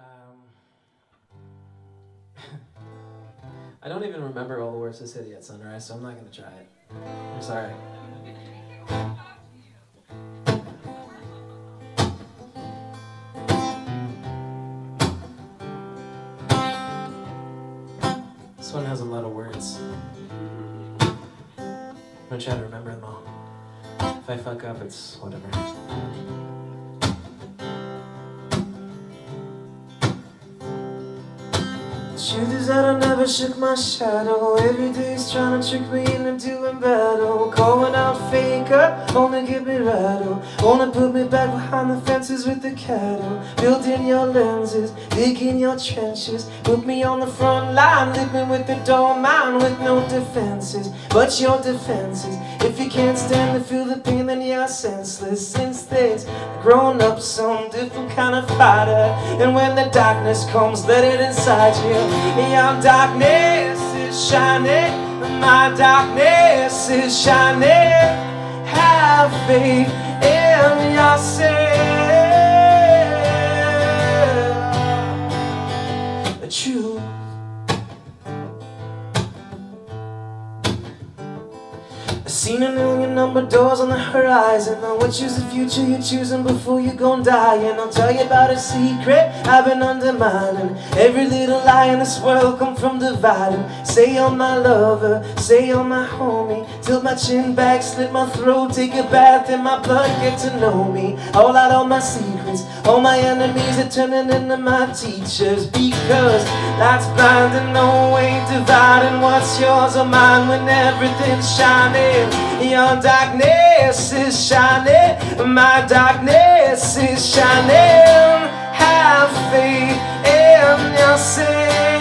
I don't even remember all the words to City at Sunrise, so I'm not gonna try it. I'm sorry. This one has a lot of words. I'm gonna try to remember them all. If I fuck up, it's whatever. Truth is that I never shook my shadow. Every day's trying to trick me into doing battle. Calling out faker, wanna get me rattled. Wanna put me back behind the fences with the cattle. Building your lenses, digging your trenches. Put me on the front line, living with the don't mind, with no defenses. But your defenses, if you can't stand to feel the pain, then you're senseless. Since there's grown up some different kind of fighter. And when the darkness comes, let it inside you. Your darkness is shining, my darkness is shining. Have faith in yourself. The truth. I've seen a million number doors on the horizon. I would choose the future you're choosing before you gon' die. And I'll tell you about a secret I've been undermining. Every little lie in this world come from dividing. Say you're my lover, say you're my homie. Tilt my chin back, slit my throat, take a bath in my blood, get to know me. All out all my secrets, all my enemies are turning into my teachers. Because light's blind and no way dividing what's yours or mine when everything's shining. Your darkness is shining, my darkness is shining. Have faith in yourself.